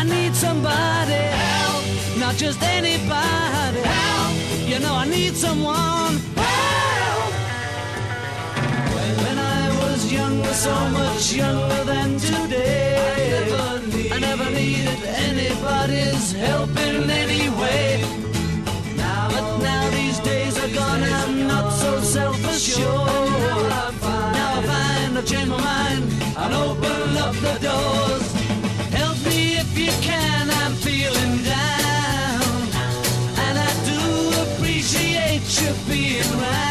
I need somebody help, not just anybody help. You know I need someone help. When I was younger, so much younger than today, I never needed anybody's help in any way. But now these days are gone, I'm not so self-assured. Now I find I've changed my mind and open up the doors. Help me if you can, I'm feeling down, and I do appreciate you being around.